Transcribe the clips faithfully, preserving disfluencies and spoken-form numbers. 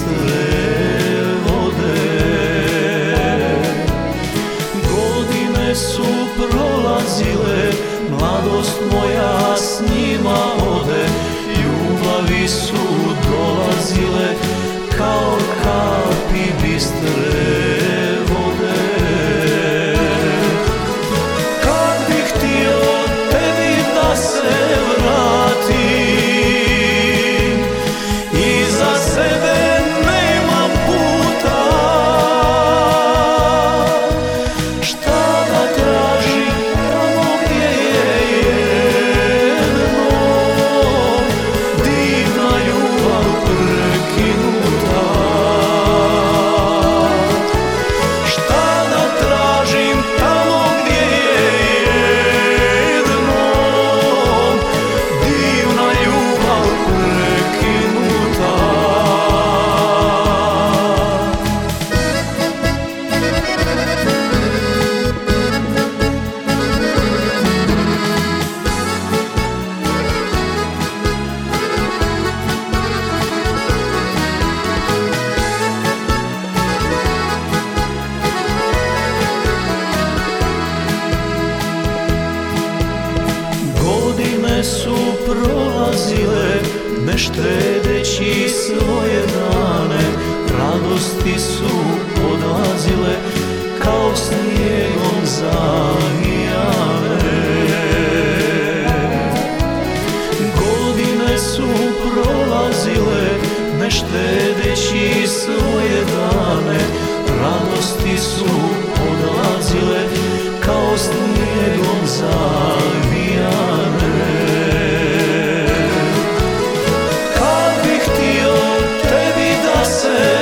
bistre vode. Godine su prolazile, mladost moja s njima ode, ljubavi su dolazile kao kapi bistre vode. Kad bih htio tebi da se vratim, iza sebe nemam puta, šta da tražim tamo gdje je jednom divna ljubav prekinuta. Šta da tražim tamo gdje je jednom divna ljubav prekinuta. Godine su prolazile, ne štedeći svoje dane, radosti su odlazile kao snijegom zavijane. Godine su prolazile, ne štedeći svoje dane, radosti su odlazile kao snijegom zavijane. Kad bih htio tebi da se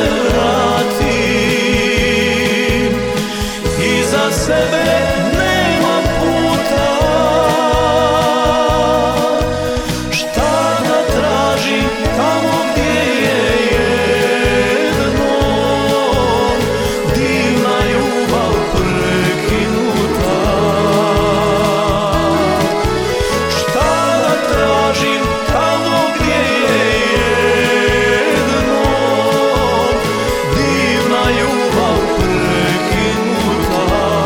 vratim, iza sebe nemam puta, šta da tražim tamo gdje je jednom divna ljubav prekinuta. Šta da tražim tamo gdje je jednom divna ljubav prekinuta.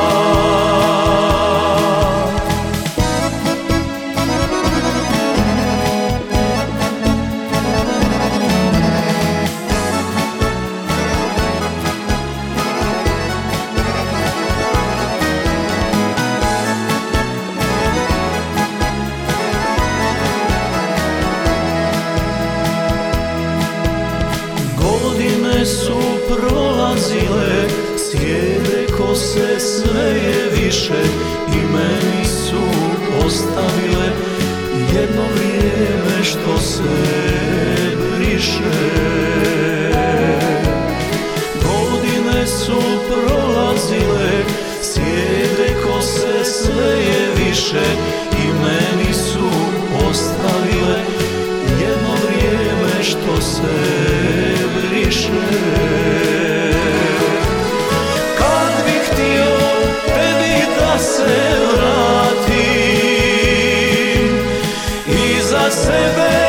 Godine su prolazile, sjede kose sve je više i meni su ostavile jedno vrijeme što se briše. Godine su prolazile, sjede kose sve je više i meni su ostavile jedno vrijeme što se briše. Kad bih htio tebi da se vratim, iza sebe